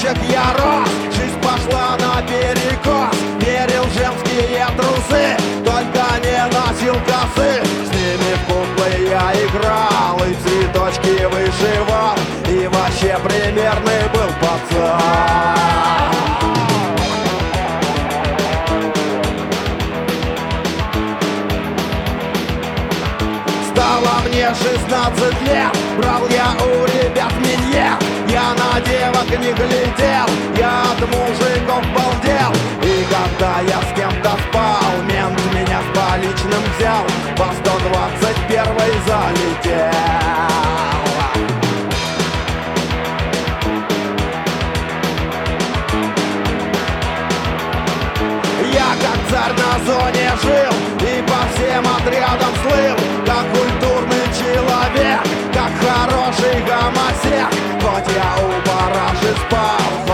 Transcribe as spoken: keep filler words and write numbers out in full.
девочек я рос, жизнь пошла наперекос. Верил в женские трусы, только не носил косы. С ними в куклы я играл и цветочки вышивал, и вообще примерный был пацан. Стало мне шестнадцать лет, брал я у ребят миньет. Я на девок не глядел, я от мужиков балдел. И когда я с кем-то спал, мент меня с поличным взял, по сто двадцать первой залетел. Я как царь на зоне жил и по всем отрядам слыл, как культурный человек, как хороший гомосек. Хоть я у параши спал,